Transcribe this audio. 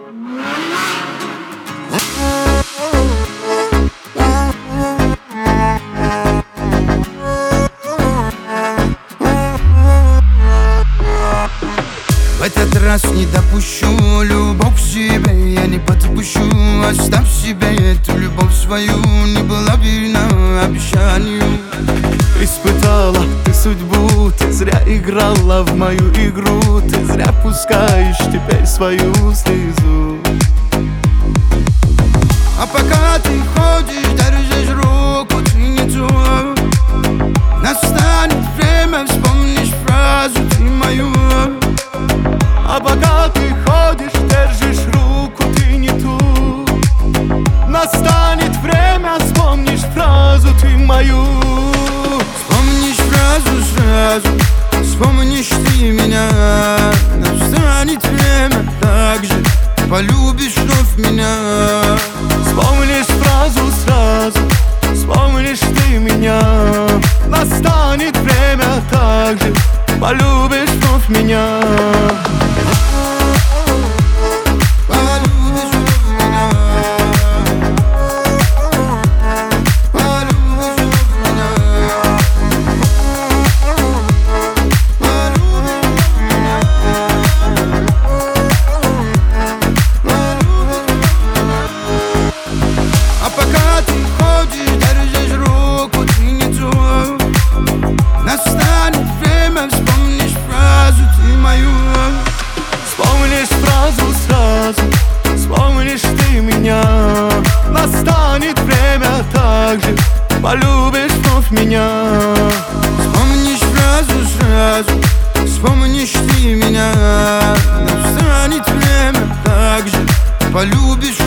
В этот раз не допущу любовь к себе, я не подпущу. Оставь себе эту любовь свою, не была верна обещанию. Испытала ты судьбу, ты зря играла в мою игру, ты зря пускаешь теперь свою слезу. А пока ты ходишь, держишь руку, ты не ту. Настанет время, вспомнишь фразу ты мою. А пока ты ходишь, держишь руку, ты не ту. Настанет время, вспомнишь фразу ты мою. Вспомнишь фразу сразу, вспомнишь ты меня. Настанет время, так же полюбишь вновь меня. Вспомнишь фразу сразу, вспомнишь ты меня. Настанет время, так же полюбишь вновь меня. Вспомнишь фразу сразу, вспомнишь ты меня. Настанет время, так же полюбишь вновь меня. Вспомнишь фразу сразу, вспомнишь ты меня. Настанет время, так же полюбишь